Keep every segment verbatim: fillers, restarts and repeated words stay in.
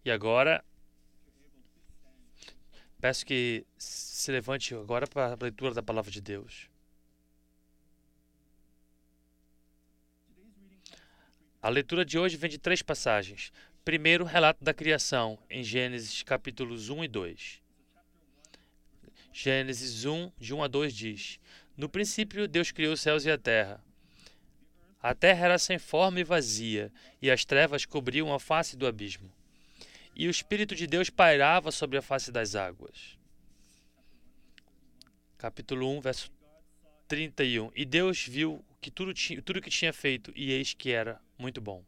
E agora, peço que se levante agora para a leitura da palavra de Deus. A leitura de hoje vem de três passagens. Primeiro, relato da criação, em Gênesis capítulos um e dois. Gênesis um, de um a dois diz: No princípio, Deus criou os céus e a terra. A terra era sem forma e vazia, e as trevas cobriam a face do abismo. E o Espírito de Deus pairava sobre a face das águas. Capítulo um, verso trinta e um. E Deus viu que tudo, tudo que tinha feito, e eis que era muito bom.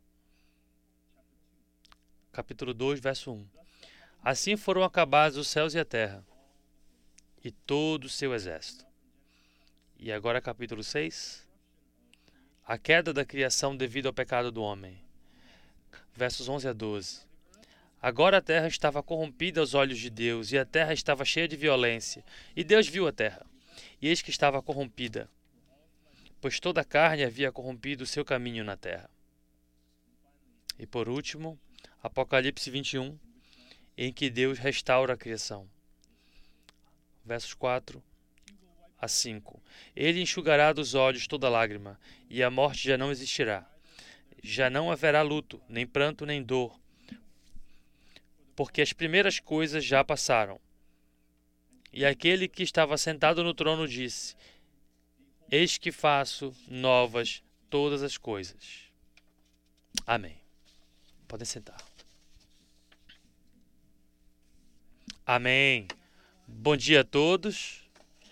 Capítulo dois, verso um. Assim foram acabados os céus e a terra, e todo o seu exército. E agora capítulo seis. A queda da criação devido ao pecado do homem. Versos onze a doze. Agora a terra estava corrompida aos olhos de Deus, e a terra estava cheia de violência. E Deus viu a terra, e eis que estava corrompida, pois toda a carne havia corrompido o seu caminho na terra. E por último, Apocalipse vinte e um, em que Deus restaura a criação. Versos quatro a cinco. Ele enxugará dos olhos toda lágrima, e a morte já não existirá. Já não haverá luto, nem pranto, nem dor, porque as primeiras coisas já passaram. E aquele que estava sentado no trono disse: Eis que faço novas todas as coisas. Amém. Podem sentar. Amém. Bom dia a todos.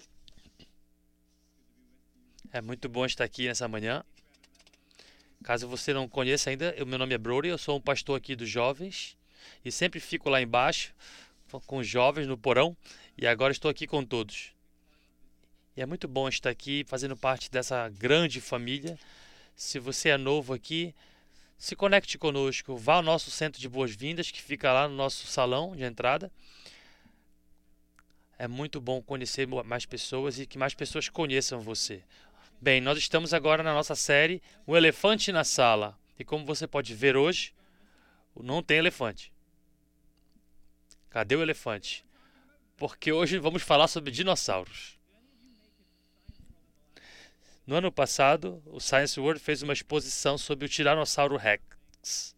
É muito bom estar aqui nessa manhã. Caso você não conheça ainda, o meu nome é Brody, eu sou um pastor aqui dos jovens e sempre fico lá embaixo com os jovens no porão, e agora estou aqui com todos. E é muito bom estar aqui fazendo parte dessa grande família. Se você é novo aqui, se conecte conosco, vá ao nosso centro de boas-vindas, que fica lá no nosso salão de entrada. É muito bom conhecer mais pessoas e que mais pessoas conheçam você. Bem, nós estamos agora na nossa série O Elefante na Sala. E como você pode ver hoje, não tem elefante. Cadê o elefante? Porque hoje vamos falar sobre dinossauros. No ano passado, o Science World fez uma exposição sobre o Tiranossauro Rex.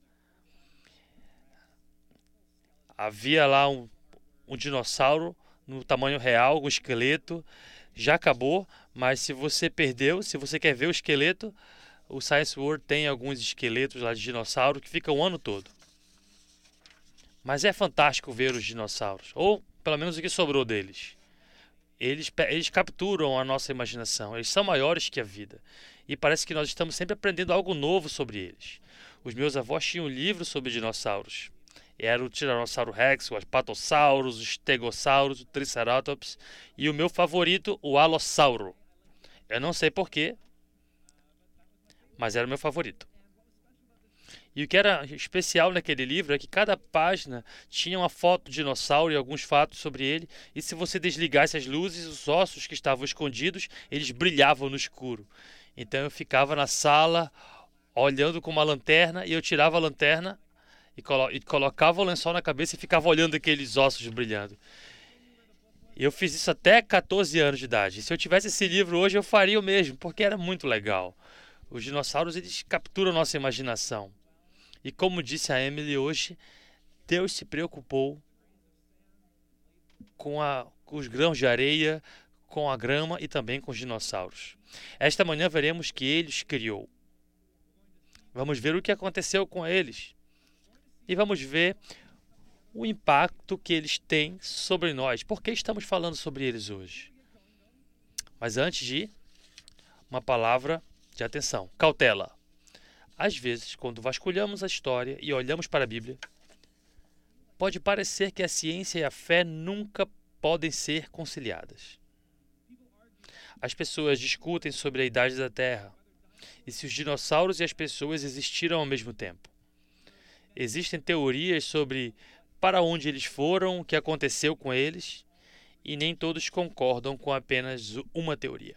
Havia lá um, um dinossauro no tamanho real, um esqueleto. Já acabou, mas se você perdeu, se você quer ver o esqueleto, o Science World tem alguns esqueletos lá de dinossauro que ficam o ano todo. Mas é fantástico ver os dinossauros, ou pelo menos o que sobrou deles. Eles, eles capturam a nossa imaginação, eles são maiores que a vida. E parece que nós estamos sempre aprendendo algo novo sobre eles. Os meus avós tinham um livro sobre dinossauros. Era o Tiranossauro Rex, o Apatossauros, o Stegossauros, o Triceratops e o meu favorito, o Alossauro. Eu não sei porquê, mas era o meu favorito. E o que era especial naquele livro é que cada página tinha uma foto do dinossauro e alguns fatos sobre ele. E se você desligasse as luzes, os ossos que estavam escondidos, eles brilhavam no escuro. Então eu ficava na sala olhando com uma lanterna e eu tirava a lanterna e, colo- e colocava o lençol na cabeça e ficava olhando aqueles ossos brilhando. Eu fiz isso até catorze anos de idade. E se eu tivesse esse livro hoje, eu faria o mesmo, porque era muito legal. Os dinossauros, eles capturam a nossa imaginação. E como disse a Emily hoje, Deus se preocupou com, a, com os grãos de areia, com a grama e também com os dinossauros. Esta manhã veremos que Ele os criou. Vamos ver o que aconteceu com eles. E vamos ver o impacto que eles têm sobre nós. Por que estamos falando sobre eles hoje? Mas antes de ir, uma palavra de atenção. Cautela. Às vezes, quando vasculhamos a história e olhamos para a Bíblia, pode parecer que a ciência e a fé nunca podem ser conciliadas. As pessoas discutem sobre a idade da Terra e se os dinossauros e as pessoas existiram ao mesmo tempo. Existem teorias sobre para onde eles foram, o que aconteceu com eles, e nem todos concordam com apenas uma teoria.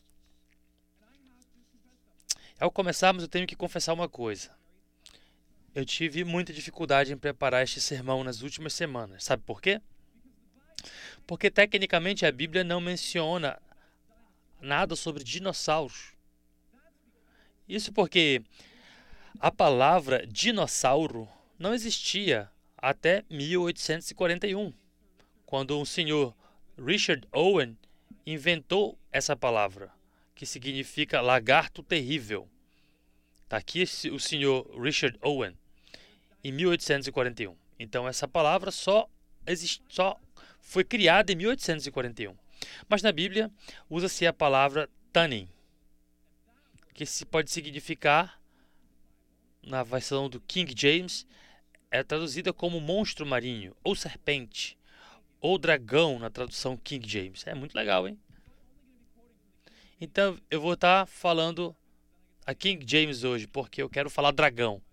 Ao começarmos, eu tenho que confessar uma coisa. Eu tive muita dificuldade em preparar este sermão nas últimas semanas. Sabe por quê? Porque tecnicamente a Bíblia não menciona nada sobre dinossauros. Isso porque a palavra dinossauro não existia até mil oitocentos e quarenta e um, quando um senhor Richard Owen inventou essa palavra, que significa lagarto terrível. Está aqui o senhor Richard Owen, em mil oitocentos e quarenta e um. Então essa palavra só, existe, só foi criada em mil oitocentos e quarenta e um. Mas na Bíblia usa-se a palavra Tannin, que se pode significar, na versão do King James, é traduzida como monstro marinho, ou serpente, ou dragão na tradução King James. É muito legal, hein? Então eu vou estar falando a King James hoje, porque eu quero falar dragão.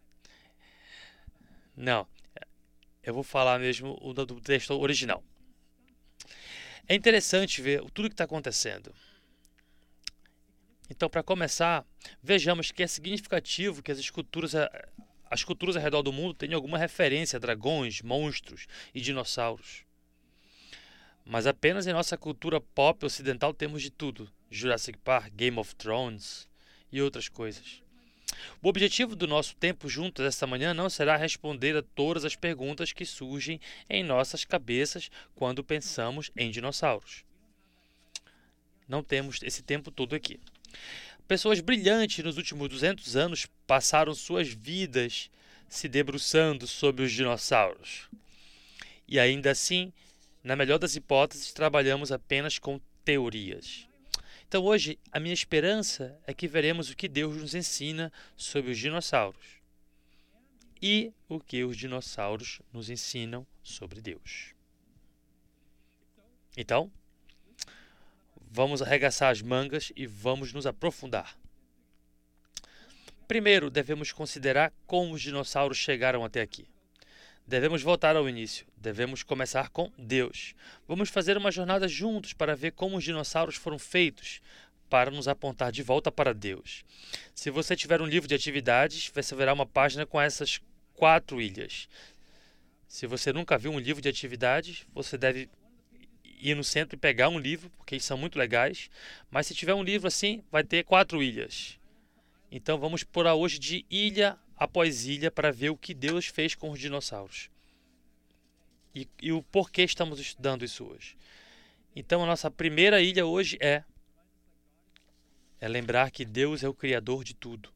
Não, eu vou falar mesmo o do texto original. É interessante ver tudo que está acontecendo. Então, para começar, vejamos que é significativo que as esculturas, as culturas ao redor do mundo tenham alguma referência a dragões, monstros e dinossauros. Mas apenas em nossa cultura pop ocidental temos de tudo. Jurassic Park, Game of Thrones e outras coisas. O objetivo do nosso tempo juntos esta manhã não será responder a todas as perguntas que surgem em nossas cabeças quando pensamos em dinossauros. Não temos esse tempo todo aqui. Pessoas brilhantes nos últimos duzentos anos passaram suas vidas se debruçando sobre os dinossauros. E ainda assim, na melhor das hipóteses, trabalhamos apenas com teorias. Então hoje, a minha esperança é que veremos o que Deus nos ensina sobre os dinossauros e o que os dinossauros nos ensinam sobre Deus. Então, vamos arregaçar as mangas e vamos nos aprofundar. Primeiro, devemos considerar como os dinossauros chegaram até aqui. Devemos voltar ao início. Devemos começar com Deus. Vamos fazer uma jornada juntos para ver como os dinossauros foram feitos, para nos apontar de volta para Deus. Se você tiver um livro de atividades, você verá uma página com essas quatro ilhas. Se você nunca viu um livro de atividades, você deve ir no centro e pegar um livro, porque eles são muito legais. Mas se tiver um livro assim, vai ter quatro ilhas. Então vamos por hoje de ilha após ilha para ver o que Deus fez com os dinossauros. E, e o porquê estamos estudando isso hoje. Então a nossa primeira ilha hoje é, é lembrar que Deus é o Criador de tudo.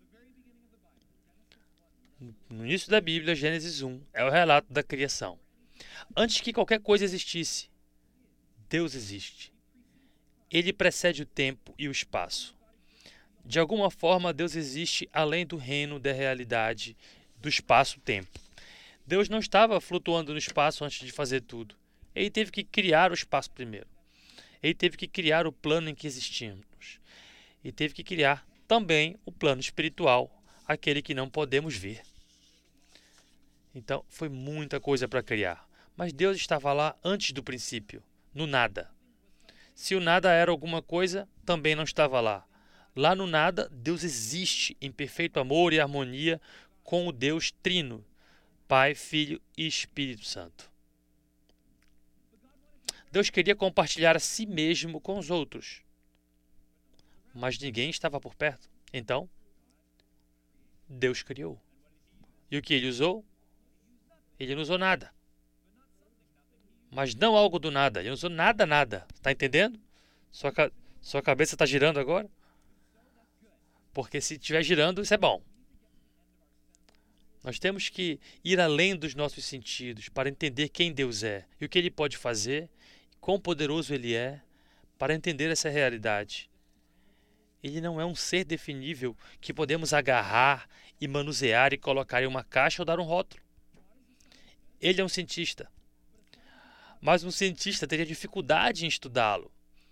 No início da Bíblia, Gênesis um, é o relato da criação. Antes que qualquer coisa existisse, Deus existe. Ele precede o tempo e o espaço. De alguma forma, Deus existe além do reino da realidade, do espaço-tempo. Deus não estava flutuando no espaço antes de fazer tudo. Ele teve que criar o espaço primeiro. Ele teve que criar o plano em que existimos. E teve que criar também o plano espiritual, aquele que não podemos ver. Então, foi muita coisa para criar. Mas Deus estava lá antes do princípio, no nada. Se o nada era alguma coisa, também não estava lá. Lá no nada, Deus existe em perfeito amor e harmonia com o Deus Trino, Pai, Filho e Espírito Santo. Deus queria compartilhar a si mesmo com os outros, mas ninguém estava por perto. Então, Deus criou. E o que ele usou? Ele não usou nada. Mas não algo do nada. Ele não usou nada, nada. Está entendendo? Sua, sua cabeça está girando agora? Porque se estiver girando, isso é bom. Nós temos que ir além dos nossos sentidos para entender quem Deus é e o que Ele pode fazer, quão poderoso Ele é, para entender essa realidade. Ele não é um ser definível que podemos agarrar e manusear e colocar em uma caixa ou dar um rótulo. Ele é um cientista. Mas um cientista teria dificuldade em estudá-lo.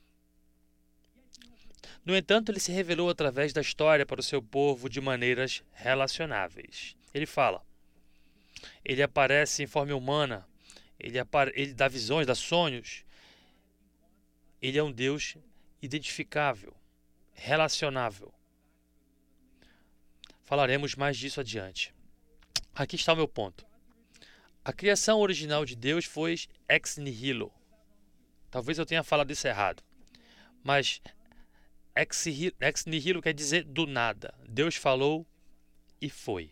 No entanto, ele se revelou através da história para o seu povo de maneiras relacionáveis. Ele fala, ele aparece em forma humana, ele, ele dá visões, dá sonhos. Ele é um Deus identificável, relacionável. Falaremos mais disso adiante. Aqui está o meu ponto. A criação original de Deus foi ex nihilo. Talvez eu tenha falado isso errado. Mas ex ex nihilo quer dizer do nada. Deus falou e foi.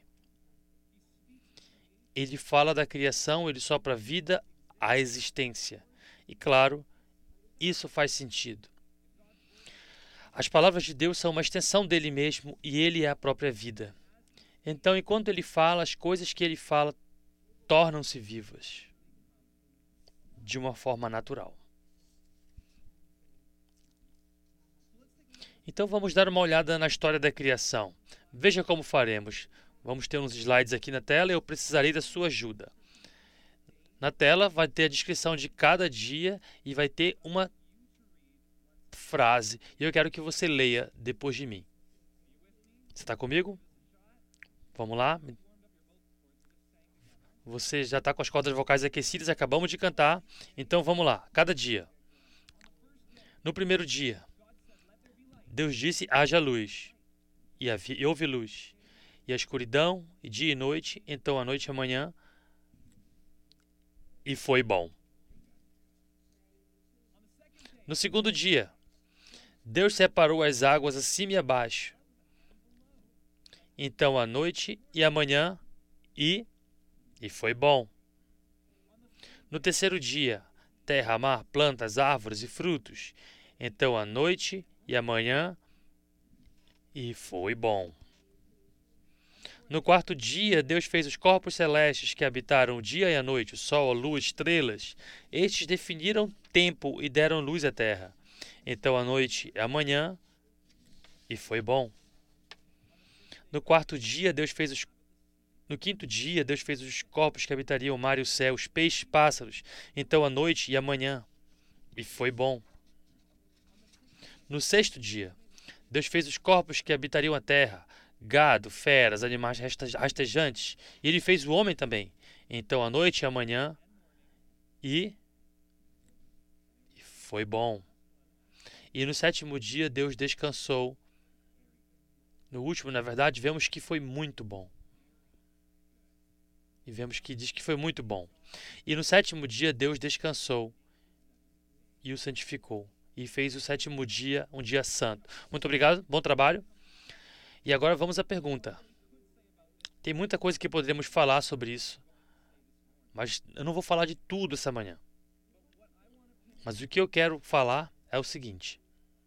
Ele fala da criação, ele sopra vida à existência. E claro, isso faz sentido. As palavras de Deus são uma extensão dele mesmo e ele é a própria vida. Então, enquanto ele fala, as coisas que ele fala tornam-se vivas de uma forma natural. Então vamos dar uma olhada na história da criação. Veja como faremos. Vamos ter uns slides aqui na tela e eu precisarei da sua ajuda. Na tela vai ter a descrição de cada dia e vai ter uma frase. E eu quero que você leia depois de mim. Você está comigo? Vamos lá? Você já está com as cordas vocais aquecidas, acabamos de cantar. Então vamos lá, cada dia. No primeiro dia, Deus disse, haja luz. E, havia, e houve luz. E a escuridão, e dia e noite, então a noite e a manhã. E foi bom. No segundo dia, Deus separou as águas acima e abaixo. Então a noite e a manhã, e... E foi bom. No terceiro dia, terra, mar, plantas, árvores e frutos. Então a noite e a manhã, e foi bom. No quarto dia, Deus fez os corpos celestes que habitaram o dia e a noite, o sol, a lua, estrelas. Estes definiram tempo e deram luz à terra. Então a noite e a manhã, e foi bom. No quarto dia, Deus fez os No quinto dia, Deus fez os corpos que habitariam o mar e o céu, os peixes e pássaros. Então a noite e a manhã. E foi bom. No sexto dia, Deus fez os corpos que habitariam a terra, gado, feras, animais rastejantes. E ele fez o homem também. Então a noite e a manhã. E... e foi bom. E no sétimo dia, Deus descansou. No último, na verdade, vemos que foi muito bom. E vemos que diz que foi muito bom. E no sétimo dia Deus descansou e o santificou. E fez o sétimo dia um dia santo. Muito obrigado, bom trabalho. E agora vamos à pergunta. Tem muita coisa que poderíamos falar sobre isso. Mas eu não vou falar de tudo essa manhã. Mas o que eu quero falar é o seguinte.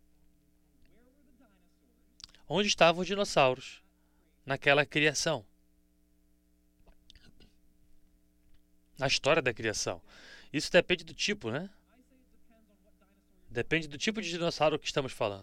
Onde estavam os dinossauros naquela criação? Na história da criação. Isso depende do tipo, né? Depende do tipo de dinossauro que estamos falando.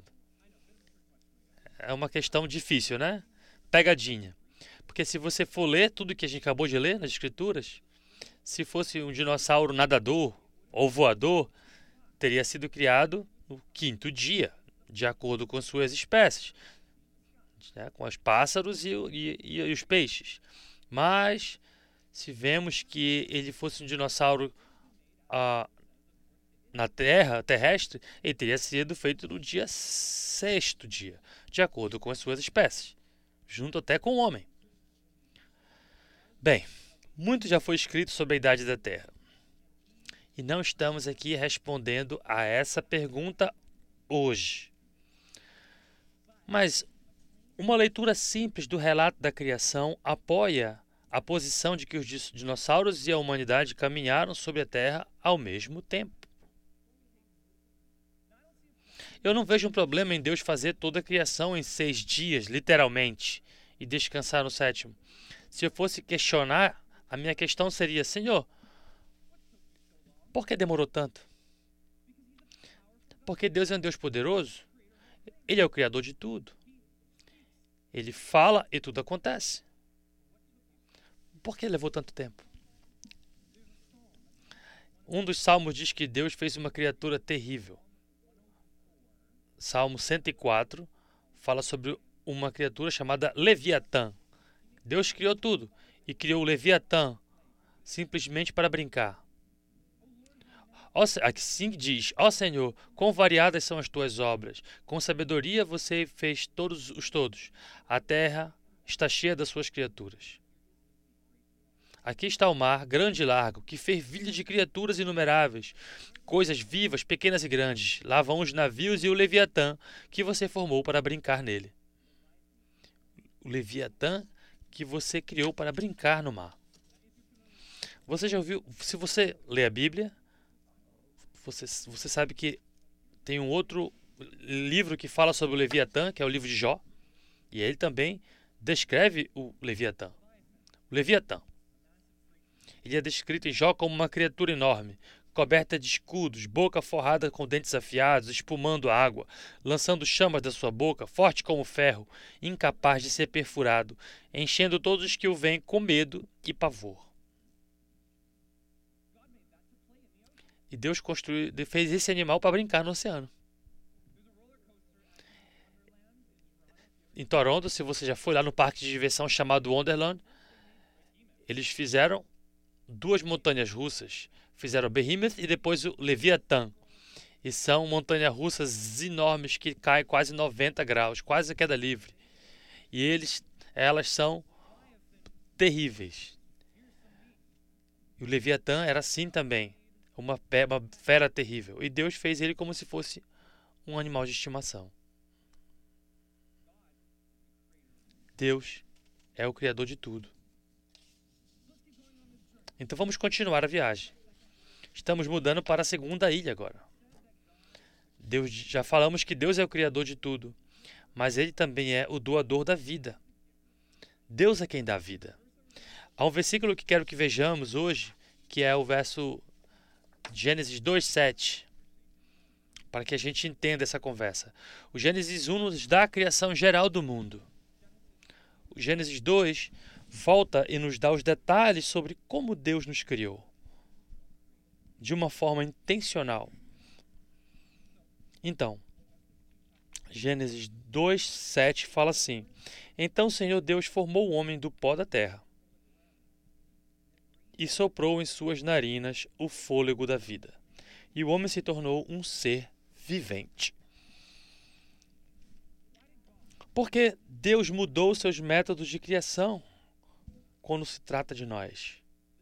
É uma questão difícil, né? Pegadinha. Porque se você for ler tudo que a gente acabou de ler nas escrituras, se fosse um dinossauro nadador ou voador, teria sido criado no quinto dia, de acordo com suas espécies, né? Com os pássaros e, e, e os peixes. Mas... se vemos que ele fosse um dinossauro ah, na Terra, terrestre, ele teria sido feito no dia sexto dia, de acordo com as suas espécies, junto até com o homem. Bem, muito já foi escrito sobre a idade da Terra. E não estamos aqui respondendo a essa pergunta hoje. Mas uma leitura simples do relato da criação apoia a posição de que os dinossauros e a humanidade caminharam sobre a Terra ao mesmo tempo. Eu não vejo um problema em Deus fazer toda a criação em seis dias, literalmente, e descansar no sétimo. Se eu fosse questionar, a minha questão seria, Senhor, por que demorou tanto? Porque Deus é um Deus poderoso, Ele é o Criador de tudo. Ele fala e tudo acontece. Por que levou tanto tempo? Um dos salmos diz que Deus fez uma criatura terrível. Salmo cento e quatro fala sobre uma criatura chamada Leviatã. Deus criou tudo e criou o Leviatã simplesmente para brincar. Assim diz, ó Senhor, quão variadas são as tuas obras. Com sabedoria você fez todos os todos. A terra está cheia das suas criaturas. Aqui está o mar, grande e largo, que fervilha de criaturas inumeráveis, coisas vivas, pequenas e grandes. Lá vão os navios e o Leviatã, que você formou para brincar nele. O Leviatã que você criou para brincar no mar. Você já ouviu? Se você lê a Bíblia, você, você sabe que tem um outro livro que fala sobre o Leviatã, que é o livro de Jó, e ele também descreve o Leviatã. O Leviatã. Ele é descrito em Jó como uma criatura enorme, coberta de escudos, boca forrada com dentes afiados, espumando água, lançando chamas da sua boca, forte como ferro, incapaz de ser perfurado, enchendo todos os que o veem com medo e pavor. E Deus construiu, fez esse animal para brincar no oceano. Em Toronto, se você já foi lá no parque de diversão chamado Wonderland, eles fizeram duas montanhas russas. Fizeram o Behemoth e depois o Leviatã. E são montanhas russas enormes que caem quase noventa graus, quase a queda livre. E eles, elas são terríveis. E o Leviatã era assim também, uma, uma fera terrível. E Deus fez ele como se fosse um animal de estimação. Deus é o Criador de tudo. Então vamos continuar a viagem. Estamos mudando para a segunda ilha agora. Deus, já falamos que Deus é o Criador de tudo, mas Ele também é o doador da vida. Deus é quem dá vida. Há um versículo que quero que vejamos hoje, que é o verso Gênesis dois, sete, para que a gente entenda essa conversa. O Gênesis um nos dá a criação geral do mundo. O Gênesis dois volta e nos dá os detalhes sobre como Deus nos criou, de uma forma intencional. Então, Gênesis dois, sete fala assim: Então o Senhor Deus formou o homem do pó da terra e soprou em suas narinas o fôlego da vida, e o homem se tornou um ser vivente. Porque Deus mudou seus métodos de criação quando se trata de nós.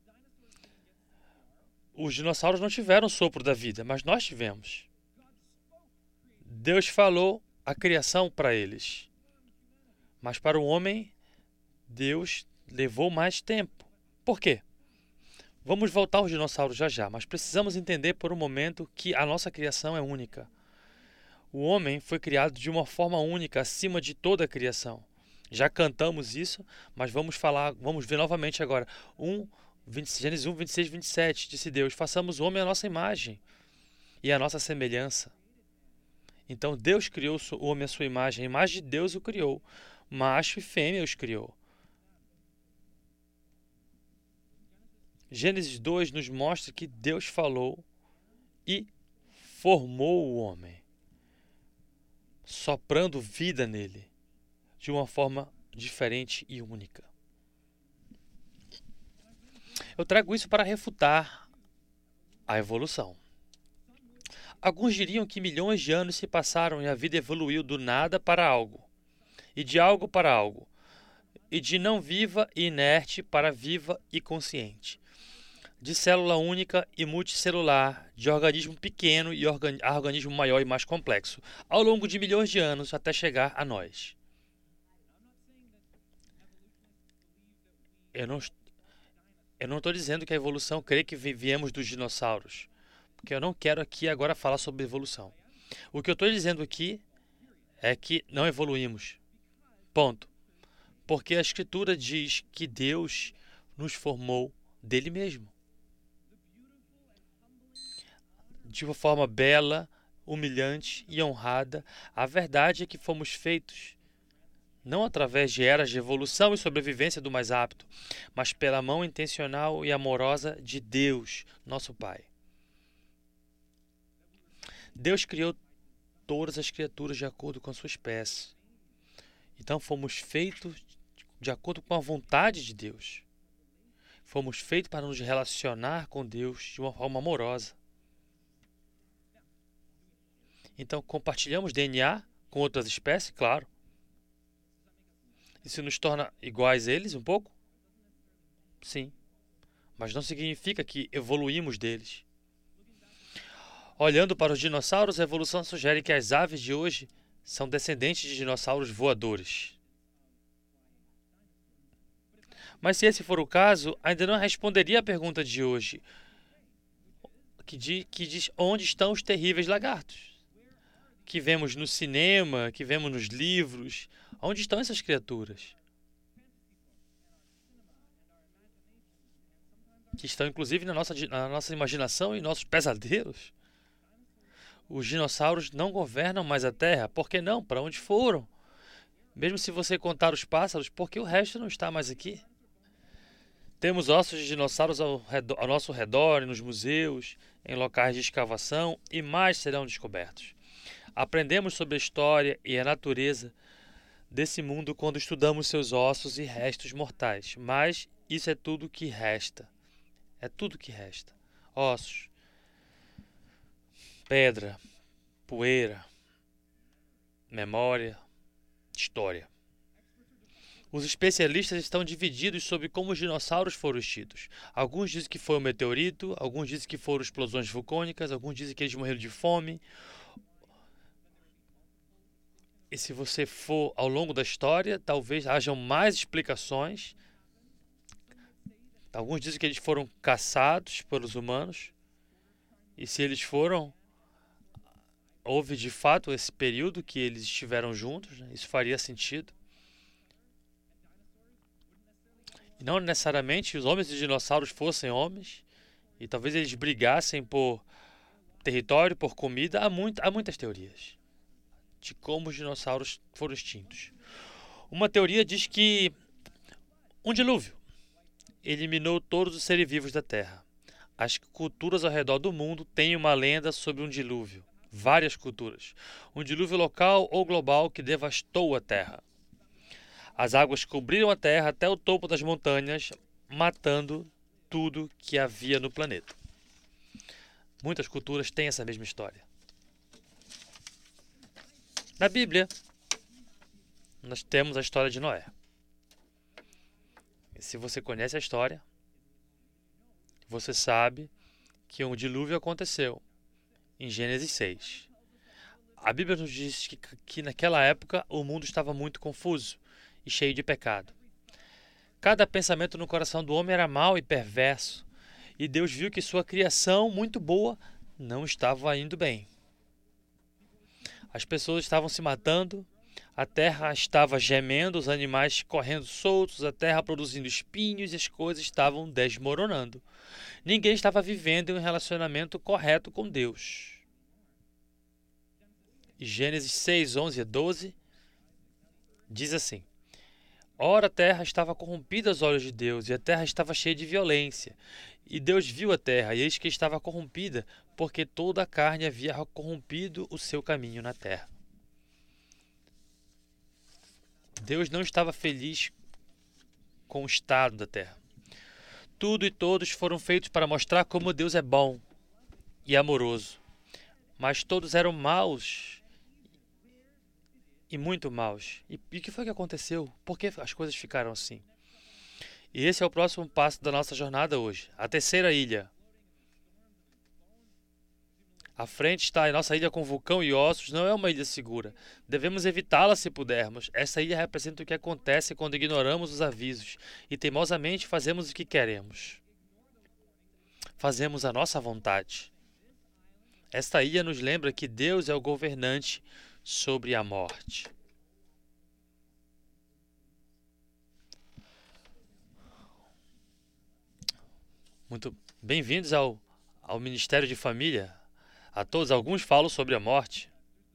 Os dinossauros não tiveram o sopro da vida, mas nós tivemos. Deus falou a criação para eles. Mas para o homem, Deus levou mais tempo. Por quê? Vamos voltar aos dinossauros já já, mas precisamos entender por um momento que a nossa criação é única. O homem foi criado de uma forma única, acima de toda a criação. Já cantamos isso, mas vamos falar, vamos ver novamente agora. um, Gênesis um, vinte e seis, vinte e sete, disse Deus: façamos o homem à nossa imagem e à nossa semelhança. Então Deus criou o homem à sua imagem, a imagem de Deus o criou. Macho e fêmea os criou. Gênesis dois nos mostra que Deus falou e formou o homem, soprando vida nele, de uma forma diferente e única. Eu trago isso para refutar a evolução. Alguns diriam que milhões de anos se passaram e a vida evoluiu do nada para algo, e de algo para algo, e de não viva e inerte para viva e consciente, de célula única e multicelular, de organismo pequeno e organ- a organismo maior e mais complexo, ao longo de milhões de anos até chegar a nós. Eu não, eu não estou dizendo que a evolução crê que vi- viemos dos dinossauros, porque eu não quero aqui agora falar sobre evolução. O que eu estou dizendo aqui é que não evoluímos. Ponto. Porque a Escritura diz que Deus nos formou dele mesmo. De uma forma bela, humilhante e honrada, a verdade é que fomos feitos não através de eras de evolução e sobrevivência do mais apto, mas pela mão intencional e amorosa de Deus, nosso Pai. Deus criou todas as criaturas de acordo com a sua espécie. Então fomos feitos de acordo com a vontade de Deus. Fomos feitos para nos relacionar com Deus de uma forma amorosa. Então compartilhamos D N A com outras espécies, claro. Isso nos torna iguais a eles um pouco? Sim. mas não significa que evoluímos deles. Olhando para os dinossauros, a evolução sugere que as aves de hoje são descendentes de dinossauros voadores. Mas se esse for o caso, ainda não responderia a pergunta de hoje, que diz, que diz onde estão os terríveis lagartos, que vemos no cinema, que vemos nos livros. Onde estão essas criaturas? Que estão inclusive na nossa, na nossa imaginação e nossos pesadelos. Os dinossauros não governam mais a Terra. Por que não? Para onde foram? Mesmo se você contar os pássaros, por que o resto não está mais aqui? Temos ossos de dinossauros ao, redor, ao nosso redor, nos museus, em locais de escavação, e mais serão descobertos. Aprendemos sobre a história e a natureza desse mundo quando estudamos seus ossos e restos mortais. Mas isso é tudo que resta. É tudo que resta. Ossos, pedra, poeira, memória, história. Os especialistas estão divididos sobre como os dinossauros foram extintos. Alguns dizem que foi um meteorito, alguns dizem que foram explosões vulcânicas, alguns dizem que eles morreram de fome. E se você for ao longo da história, talvez hajam mais explicações. Alguns dizem que eles foram caçados pelos humanos. E se eles foram, houve de fato esse período que eles estiveram juntos, né? Isso faria sentido. E não necessariamente os homens e os dinossauros fossem homens. E talvez eles brigassem por território, por comida. Há, muito, há muitas teorias de como os dinossauros foram extintos. Uma teoria diz que um dilúvio eliminou todos os seres vivos da Terra. As culturas ao redor do mundo têm uma lenda sobre um dilúvio. Várias culturas. Um dilúvio local ou global que devastou a Terra. As águas cobriram a Terra até o topo das montanhas, matando tudo que havia no planeta. Muitas culturas têm essa mesma história. Na Bíblia, nós temos a história de Noé. E se você conhece a história, você sabe que um dilúvio aconteceu em Gênesis seis. A Bíblia nos diz que, que naquela época o mundo estava muito confuso e cheio de pecado. Cada pensamento no coração do homem era mau e perverso, e Deus viu que sua criação, muito boa, não estava indo bem. As pessoas estavam se matando, a terra estava gemendo, os animais correndo soltos, a terra produzindo espinhos e as coisas estavam desmoronando. Ninguém estava vivendo em um relacionamento correto com Deus. Gênesis seis, onze a doze diz assim: Ora, a terra estava corrompida aos olhos de Deus, e a terra estava cheia de violência. E Deus viu a terra, e eis que estava corrompida, porque toda a carne havia corrompido o seu caminho na terra. Deus não estava feliz com o estado da terra. Tudo e todos foram feitos para mostrar como Deus é bom e amoroso. Mas todos eram maus e muito maus. E o que foi que aconteceu? Por que as coisas ficaram assim? E esse é o próximo passo da nossa jornada hoje. A terceira ilha. À frente está a nossa ilha com vulcão e ossos. Não é uma ilha segura. Devemos evitá-la se pudermos. Essa ilha representa o que acontece quando ignoramos os avisos e teimosamente fazemos o que queremos. Fazemos a nossa vontade. Esta ilha nos lembra que Deus é o governante sobre a morte. Muito bem-vindos ao, ao Ministério de Família. A todos, alguns falam sobre a morte.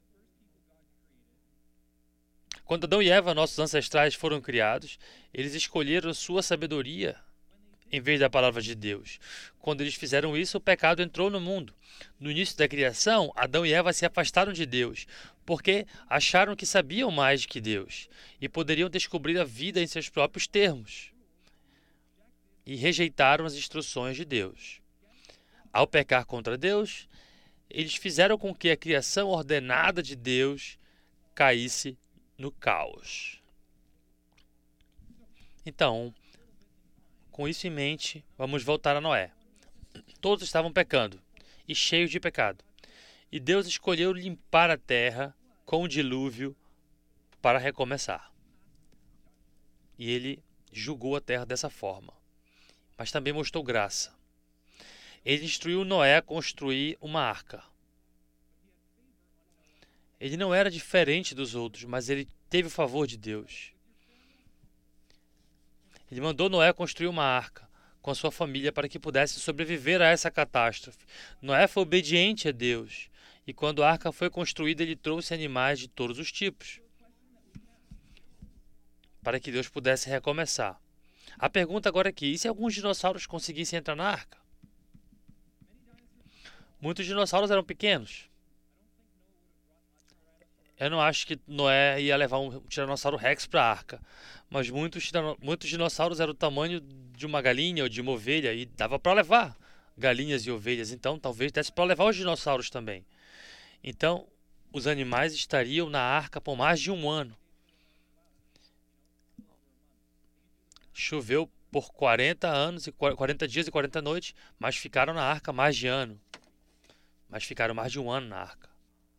Quando Adão e Eva, nossos ancestrais, foram criados, eles escolheram sua sabedoria em vez da palavra de Deus. Quando eles fizeram isso, o pecado entrou no mundo. No início da criação, Adão e Eva se afastaram de Deus, porque acharam que sabiam mais que Deus e poderiam descobrir a vida em seus próprios termos. E rejeitaram as instruções de Deus. Ao pecar contra Deus, eles fizeram com que a criação ordenada de Deus caísse no caos. Então, Com isso em mente, vamos voltar a Noé. Todos estavam pecando e cheios de pecado. E Deus escolheu limpar a terra com o dilúvio para recomeçar. E ele julgou a terra dessa forma, mas também mostrou graça. Ele instruiu Noé a construir uma arca. Ele não era diferente dos outros, mas ele teve o favor de Deus. Ele mandou Noé construir uma arca com a sua família para que pudesse sobreviver a essa catástrofe. Noé foi obediente a Deus. E quando a arca foi construída, ele trouxe animais de todos os tipos, para que Deus pudesse recomeçar. A pergunta agora é aqui, e se alguns dinossauros conseguissem entrar na arca? Muitos dinossauros eram pequenos. Eu não acho que Noé ia levar um Tiranossauro Rex para a arca, mas muitos, muitos dinossauros eram do tamanho de uma galinha ou de uma ovelha e dava para levar galinhas e ovelhas, então talvez desse para levar os dinossauros também. Então, os animais estariam na arca por mais de um ano. Choveu por quarenta anos, e quarenta dias e quarenta noites, mas ficaram na arca mais de ano. Mas ficaram mais de um ano na arca.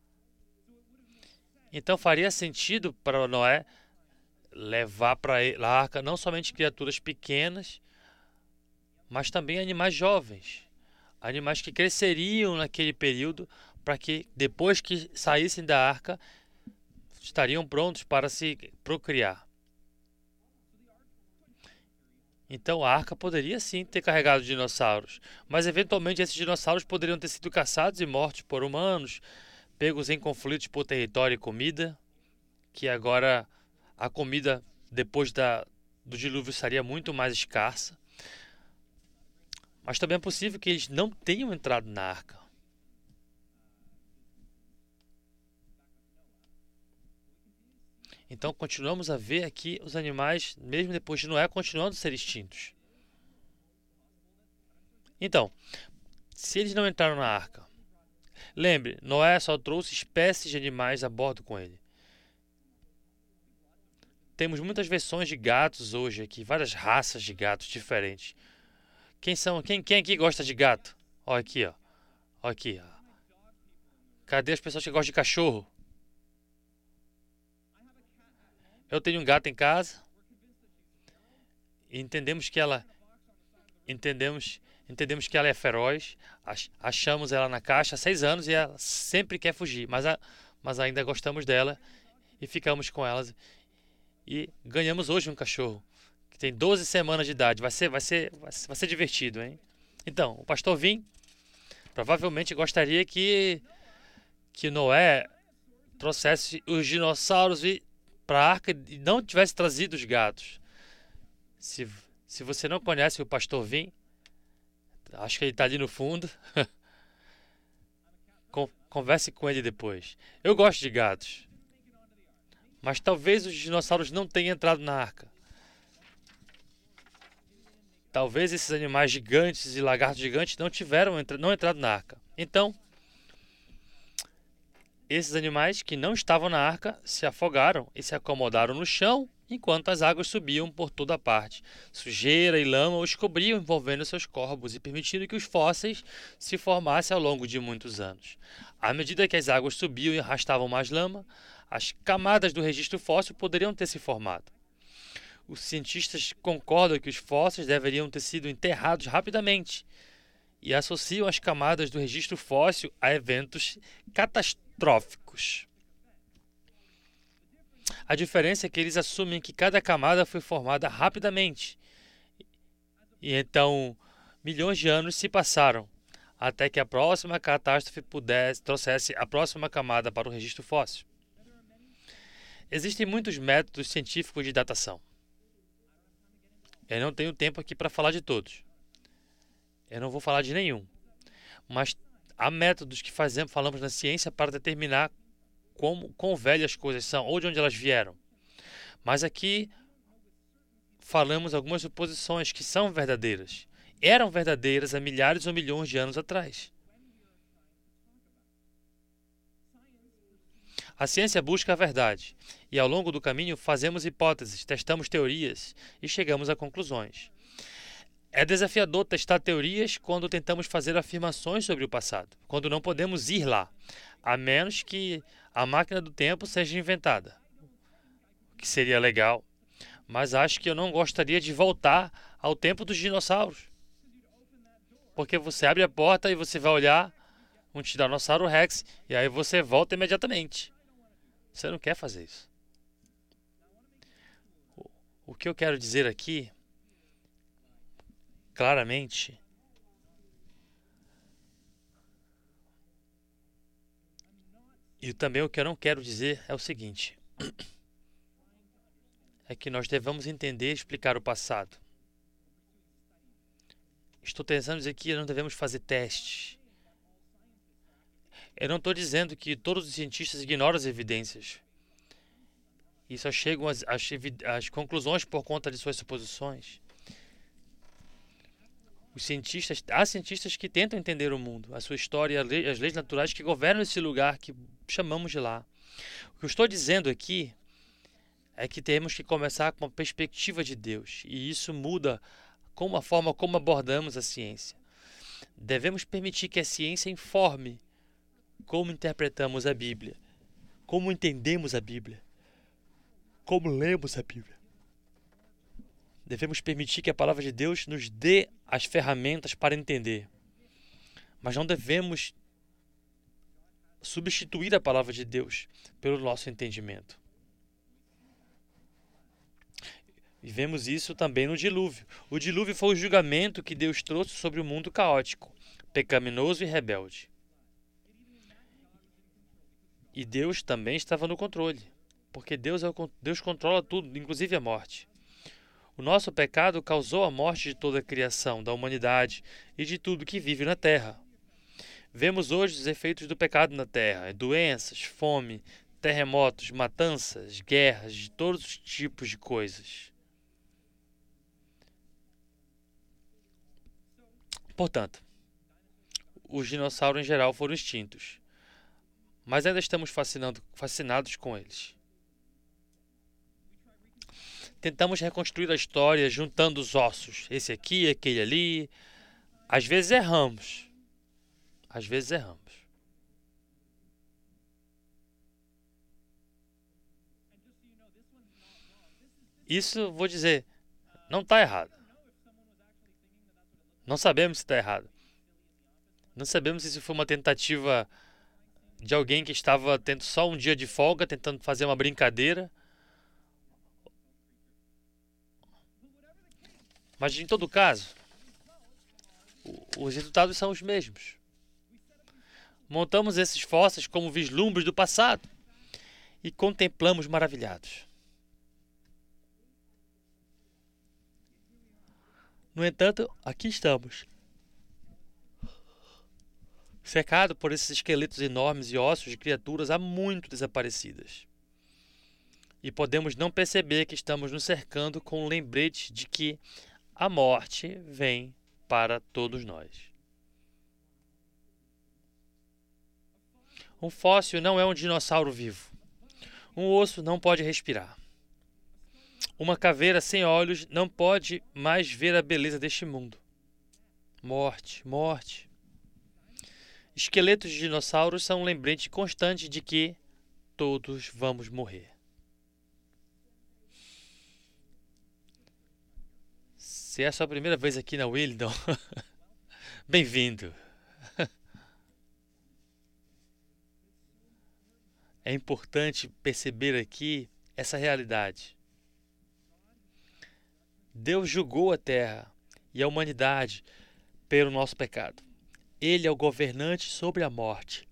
Então faria sentido para Noé levar para a arca não somente criaturas pequenas, mas também animais jovens. Animais que cresceriam naquele período para que depois que saíssem da arca estariam prontos para se procriar. Então a arca poderia sim ter carregado dinossauros, mas eventualmente esses dinossauros poderiam ter sido caçados e mortos por humanos, pegos em conflitos por território e comida, que agora a comida depois da, do dilúvio seria muito mais escassa. Mas também é possível que eles não tenham entrado na arca. Então continuamos a ver aqui os animais, mesmo depois de Noé, continuando a ser extintos. Então, se eles não entraram na arca, lembre, Noé só trouxe espécies de animais a bordo com ele. Temos muitas versões de gatos hoje aqui, várias raças de gatos diferentes. Quem são? Quem, quem aqui gosta de gato? Olha aqui, ó. Olha aqui, ó. Cadê as pessoas que gostam de cachorro? Eu tenho um gato em casa. E entendemos que ela entendemos entendemos que ela é feroz. Achamos ela na caixa há seis anos e ela sempre quer fugir, mas a, mas ainda gostamos dela e ficamos com ela. E ganhamos hoje um cachorro que tem doze semanas de idade. Vai ser vai ser vai ser, vai ser divertido, hein? Então, o pastor Vim provavelmente gostaria que que Noé trouxesse os dinossauros e para a arca e não tivesse trazido os gatos. Se, se você não conhece o pastor Vim, acho que ele está ali no fundo. Converse com ele depois. Eu gosto de gatos, mas talvez os dinossauros não tenham entrado na arca. Talvez esses animais gigantes e lagartos gigantes não tiveram não entrado na arca. Então, esses animais que não estavam na arca se afogaram e se acomodaram no chão enquanto as águas subiam por toda parte. Sujeira e lama os cobriam, envolvendo seus corpos e permitindo que os fósseis se formassem ao longo de muitos anos. À medida que as águas subiam e arrastavam mais lama, as camadas do registro fóssil poderiam ter se formado. Os cientistas concordam que os fósseis deveriam ter sido enterrados rapidamente e associam as camadas do registro fóssil a eventos catastróficos. A diferença é que eles assumem que cada camada foi formada rapidamente. E então, milhões de anos se passaram até que a próxima catástrofe pudesse, trouxesse a próxima camada para o registro fóssil. Existem muitos métodos científicos de datação. Eu não tenho tempo aqui para falar de todos. Eu não vou falar de nenhum. Mas há métodos que fazemos, falamos na ciência para determinar como, quão velhas as coisas são ou de onde elas vieram. Mas aqui falamos algumas suposições que são verdadeiras. Eram verdadeiras há milhares ou milhões de anos atrás. A ciência busca a verdade, e ao longo do caminho fazemos hipóteses, testamos teorias e chegamos a conclusões. É desafiador testar teorias quando tentamos fazer afirmações sobre o passado, quando não podemos ir lá, a menos que a máquina do tempo seja inventada, o que seria legal. Mas acho que eu não gostaria de voltar ao tempo dos dinossauros, porque você abre a porta e você vai olhar um Tiranossauro Rex e aí você volta imediatamente. Você não quer fazer isso. O que eu quero dizer aqui, claramente, e também o que eu não quero dizer é o seguinte: é que nós devemos entender e explicar o passado. Estou tentando dizer que não devemos fazer testes. Eu não estou dizendo que todos os cientistas ignoram as evidências e só chegam às, às, às conclusões por conta de suas suposições. Os cientistas, há cientistas que tentam entender o mundo, a sua história e as leis naturais que governam esse lugar que chamamos de lá. O que eu estou dizendo aqui é que temos que começar com uma perspectiva de Deus, e isso muda com a forma como abordamos a ciência. Devemos permitir que a ciência informe como interpretamos a Bíblia, como entendemos a Bíblia, como lemos a Bíblia. Devemos permitir que a palavra de Deus nos dê as ferramentas para entender, mas não devemos substituir a palavra de Deus pelo nosso entendimento. E vemos isso também no dilúvio. O dilúvio foi o julgamento que Deus trouxe sobre o mundo caótico, pecaminoso e rebelde. E Deus também estava no controle, porque Deus, é o, Deus controla tudo, inclusive a morte. O nosso pecado causou a morte de toda a criação, da humanidade e de tudo que vive na terra. Vemos hoje os efeitos do pecado na terra: doenças, fome, terremotos, matanças, guerras, de todos os tipos de coisas. Portanto, os dinossauros em geral foram extintos, mas ainda estamos fascinando, fascinados com eles. Tentamos reconstruir a história juntando os ossos, esse aqui, aquele ali. Às vezes erramos. Às vezes erramos. Isso, vou dizer, não está errado. Não sabemos se está errado. Não sabemos se isso foi uma tentativa de alguém que estava tendo só um dia de folga, tentando fazer uma brincadeira. Mas, em todo caso, os resultados são os mesmos. Montamos esses fósseis como vislumbres do passado e contemplamos maravilhados. No entanto, aqui estamos, cercado por esses esqueletos enormes e ossos de criaturas há muito desaparecidas. E podemos não perceber que estamos nos cercando com um lembrete de que a morte vem para todos nós. Um fóssil não é um dinossauro vivo. Um osso não pode respirar. Uma caveira sem olhos não pode mais ver a beleza deste mundo. Morte, morte. Esqueletos de dinossauros são um lembrete constante de que todos vamos morrer. Se é a sua primeira vez aqui na Willingdon, bem-vindo. É importante perceber aqui essa realidade. Deus julgou a terra e a humanidade pelo nosso pecado. Ele é o governante sobre a morte.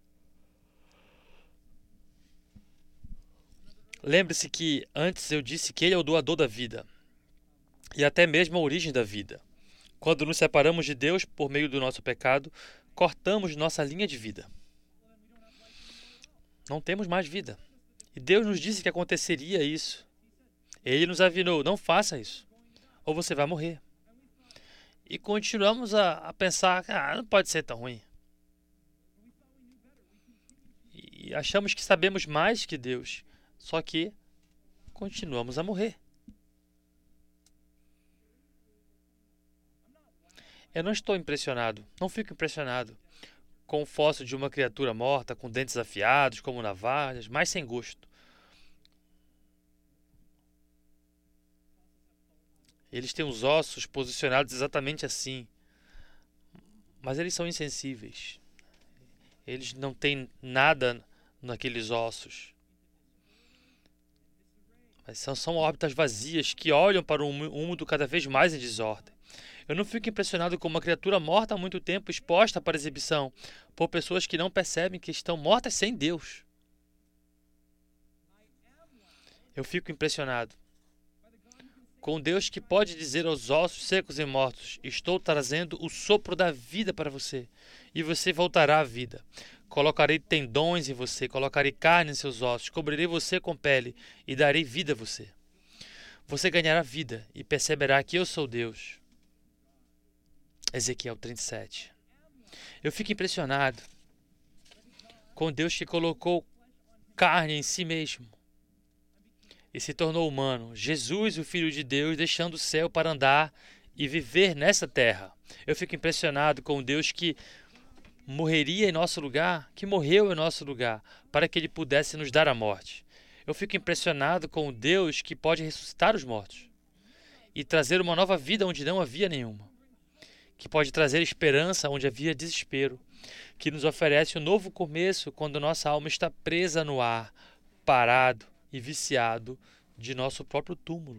Lembre-se que antes eu disse que Ele é o doador da vida e até mesmo a origem da vida. Quando nos separamos de Deus por meio do nosso pecado, cortamos nossa linha de vida. Não temos mais vida. E Deus nos disse que aconteceria isso. Ele nos avisou: não faça isso, ou você vai morrer. E continuamos a, a pensar: ah, não pode ser tão ruim. E achamos que sabemos mais que Deus, só que continuamos a morrer. Eu não estou impressionado, não fico impressionado com o fóssil de uma criatura morta com dentes afiados como navalhas, mas sem gosto. Eles têm os ossos posicionados exatamente assim, mas eles são insensíveis. Eles não têm nada naqueles ossos. Mas são, são órbitas vazias que olham para o mundo cada vez mais em desordem. Eu não fico impressionado com uma criatura morta há muito tempo exposta para exibição por pessoas que não percebem que estão mortas sem Deus. Eu fico impressionado com Deus que pode dizer aos ossos secos e mortos: estou trazendo o sopro da vida para você, e você voltará à vida. Colocarei tendões em você, colocarei carne em seus ossos, cobrirei você com pele e darei vida a você. Você ganhará vida e perceberá que eu sou Deus. Ezequiel trinta e sete. Eu fico impressionado com Deus que colocou carne em si mesmo e se tornou humano. Jesus, o Filho de Deus, deixando o céu para andar e viver nessa terra. Eu fico impressionado com Deus que morreria em nosso lugar, que morreu em nosso lugar, para que Ele pudesse nos dar a morte. Eu fico impressionado com o Deus que pode ressuscitar os mortos e trazer uma nova vida onde não havia nenhuma, que pode trazer esperança onde havia desespero, que nos oferece um novo começo quando nossa alma está presa no ar, parado e viciado de nosso próprio túmulo.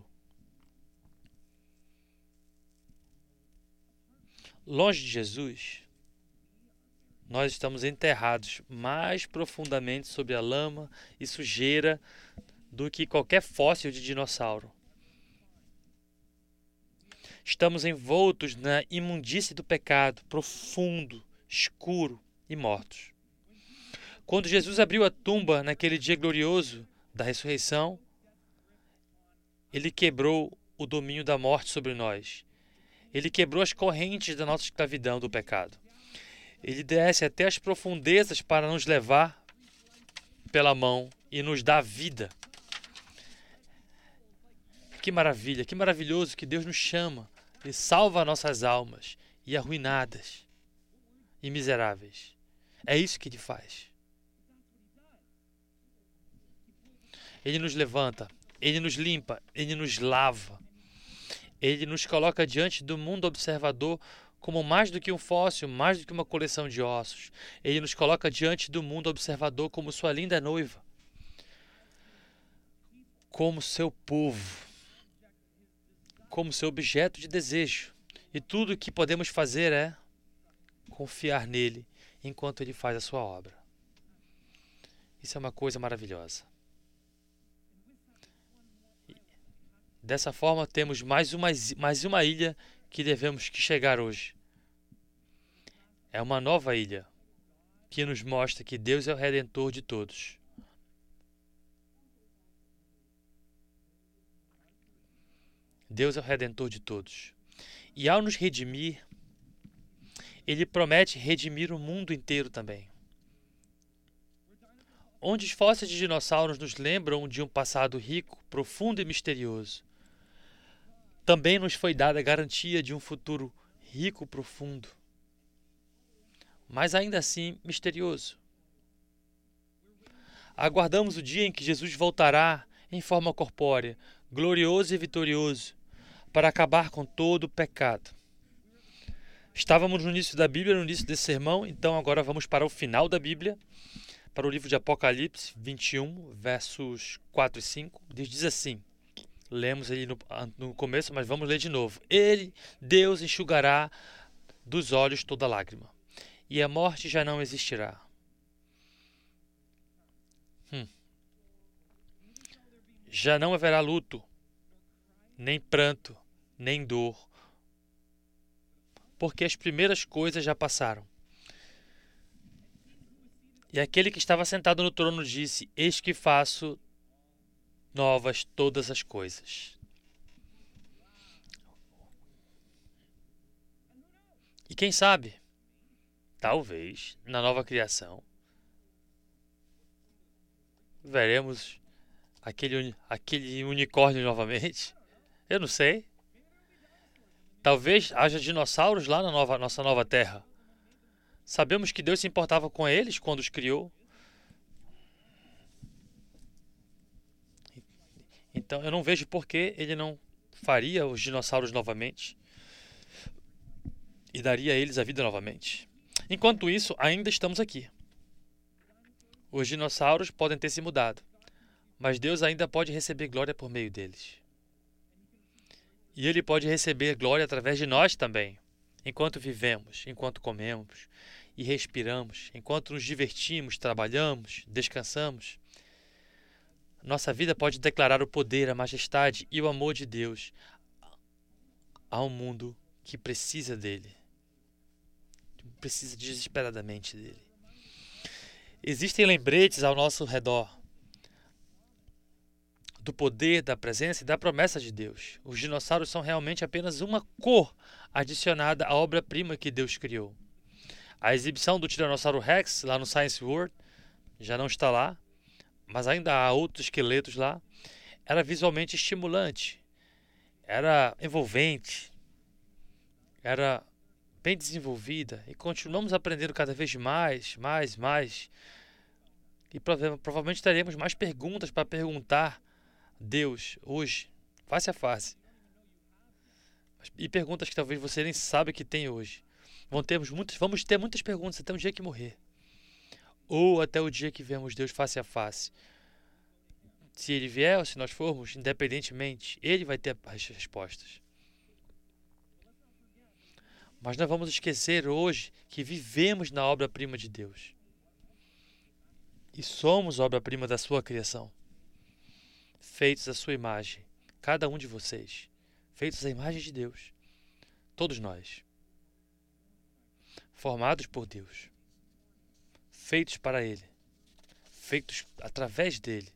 Longe de Jesus, nós estamos enterrados mais profundamente sob a lama e sujeira do que qualquer fóssil de dinossauro. Estamos envoltos na imundície do pecado, profundo, escuro e mortos. Quando Jesus abriu a tumba naquele dia glorioso da ressurreição, Ele quebrou o domínio da morte sobre nós. Ele quebrou as correntes da nossa escravidão do pecado. Ele desce até as profundezas para nos levar pela mão e nos dar vida. Que maravilha, que maravilhoso que Deus nos chama e salva nossas almas e arruinadas e miseráveis. É isso que Ele faz. Ele nos levanta, Ele nos limpa, Ele nos lava. Ele nos coloca diante do mundo observador como mais do que um fóssil, mais do que uma coleção de ossos. Ele nos coloca diante do mundo observador como sua linda noiva, como seu povo, como seu objeto de desejo. E tudo o que podemos fazer é confiar nele enquanto ele faz a sua obra. Isso é uma coisa maravilhosa. Dessa forma, temos mais uma, mais uma ilha que devemos que chegar hoje. É uma nova ilha que nos mostra que Deus é o Redentor de todos. Deus é o Redentor de todos. E ao nos redimir, Ele promete redimir o mundo inteiro também. Onde os fósseis de dinossauros nos lembram de um passado rico, profundo e misterioso, também nos foi dada a garantia de um futuro rico, profundo, mas ainda assim misterioso. Aguardamos o dia em que Jesus voltará em forma corpórea, glorioso e vitorioso, para acabar com todo o pecado. Estávamos no início da Bíblia, no início desse sermão, então agora vamos para o final da Bíblia, para o livro de Apocalipse vinte e um, versos quatro e cinco. Diz assim, lemos ele no, no começo, mas vamos ler de novo. Ele, Deus, enxugará dos olhos toda lágrima, e a morte já não existirá. Hum. Já não haverá luto, nem pranto, nem dor, porque as primeiras coisas já passaram. E aquele que estava sentado no trono disse, eis que faço novas todas as coisas. E quem sabe, talvez, na nova criação, veremos aquele, aquele unicórnio novamente. Eu não sei. Talvez haja dinossauros lá na nova, nossa nova Terra. Sabemos que Deus se importava com eles quando os criou. Então eu não vejo por que ele não faria os dinossauros novamente e daria a eles a vida novamente. Enquanto isso, ainda estamos aqui. Os dinossauros podem ter se mudado, mas Deus ainda pode receber glória por meio deles. E Ele pode receber glória através de nós também, enquanto vivemos, enquanto comemos e respiramos, enquanto nos divertimos, trabalhamos, descansamos. Nossa vida pode declarar o poder, a majestade e o amor de Deus a um mundo que precisa dele, precisa desesperadamente dele. Existem lembretes ao nosso redor do poder, da presença e da promessa de Deus. Os dinossauros são realmente apenas uma cor adicionada à obra-prima que Deus criou. A exibição do Tiranossauro Rex lá no Science World já não está lá, mas ainda há outros esqueletos lá. Era visualmente estimulante, era envolvente, era bem desenvolvida e continuamos aprendendo cada vez mais, mais, mais. E prova- provavelmente teremos mais perguntas para perguntar a Deus hoje, face a face. E perguntas que talvez você nem sabe que tem hoje. Vão termos muitas, vamos ter muitas perguntas até o dia que morrer. Ou até o dia que vemos Deus face a face. Se Ele vier ou se nós formos, independentemente, Ele vai ter as respostas. Mas não vamos esquecer hoje que vivemos na obra-prima de Deus. E somos obra-prima da sua criação. Feitos à sua imagem. Cada um de vocês. Feitos à imagem de Deus. Todos nós. Formados por Deus. Feitos para Ele. Feitos através dEle.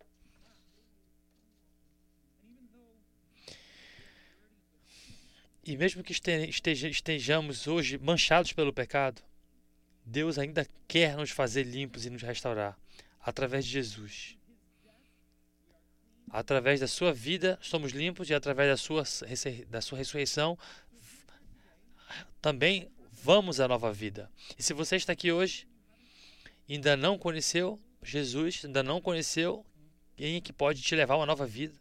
E mesmo que estejamos hoje manchados pelo pecado, Deus ainda quer nos fazer limpos e nos restaurar. Através de Jesus. Através da sua vida somos limpos e através da sua, da sua ressurreição também vamos à nova vida. E se você está aqui hoje e ainda não conheceu Jesus, ainda não conheceu quem que pode te levar a uma nova vida,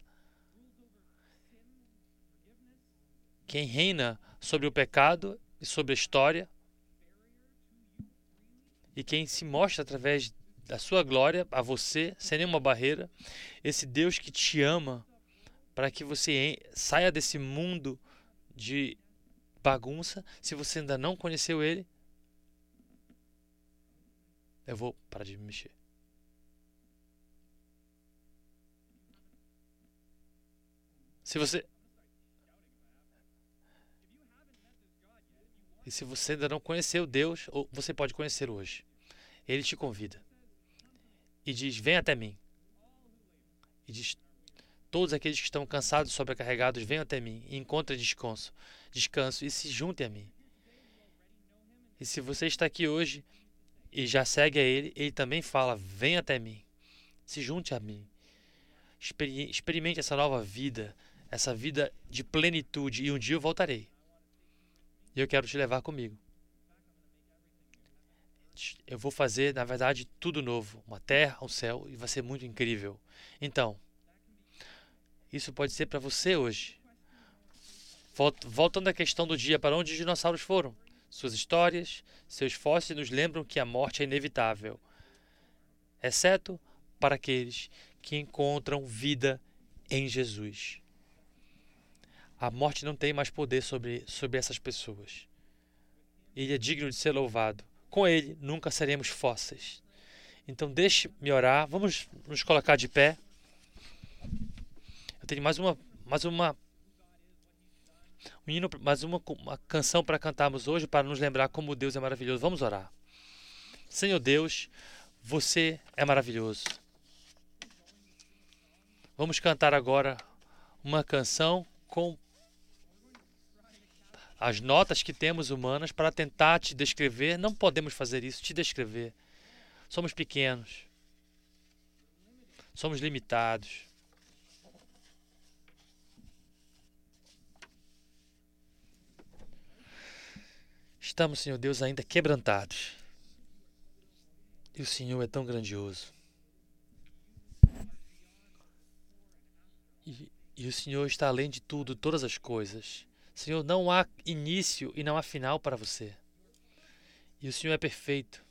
quem reina sobre o pecado e sobre a história, e quem se mostra através da sua glória a você, sem nenhuma barreira, esse Deus que te ama, para que você saia desse mundo de bagunça. Se você ainda não conheceu Ele, eu vou parar de me mexer. Se você E se você ainda não conheceu Deus, você pode conhecer hoje. Ele te convida. E diz, vem até mim. E diz, todos aqueles que estão cansados e sobrecarregados, venham até mim e encontrem descanso, descanso e se juntem a mim. E se você está aqui hoje e já segue a Ele, Ele também fala, vem até mim, se junte a mim. Experimente essa nova vida, essa vida de plenitude, e um dia eu voltarei. E eu quero te levar comigo. Eu vou fazer, na verdade, tudo novo. Uma terra, um céu, e vai ser muito incrível. Então, isso pode ser para você hoje. Voltando à questão do dia, para onde os dinossauros foram? Suas histórias, seus fósseis nos lembram que a morte é inevitável. Exceto para aqueles que encontram vida em Jesus. A morte não tem mais poder sobre, sobre essas pessoas. Ele é digno de ser louvado. Com Ele, nunca seremos fósseis. Então, deixe-me orar. Vamos nos colocar de pé. Eu tenho mais uma, mais uma, um hino, mais uma, uma canção para cantarmos hoje, para nos lembrar como Deus é maravilhoso. Vamos orar. Senhor Deus, você é maravilhoso. Vamos cantar agora uma canção com as notas que temos humanas para tentar te descrever. Não podemos fazer isso, te descrever. Somos pequenos. Somos limitados. Estamos, Senhor Deus, ainda quebrantados. E o Senhor é tão grandioso. E, e o Senhor está além de tudo, todas as coisas. Senhor, não há início e não há final para você. E o Senhor é perfeito.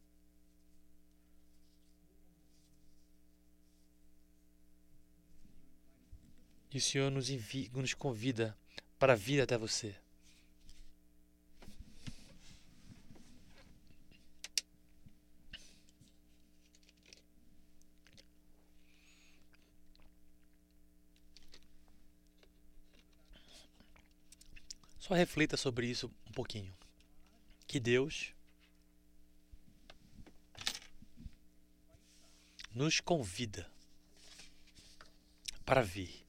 E o Senhor nos, envia, nos convida para vir até você. Só reflita sobre isso um pouquinho. Que Deus nos convida para vir.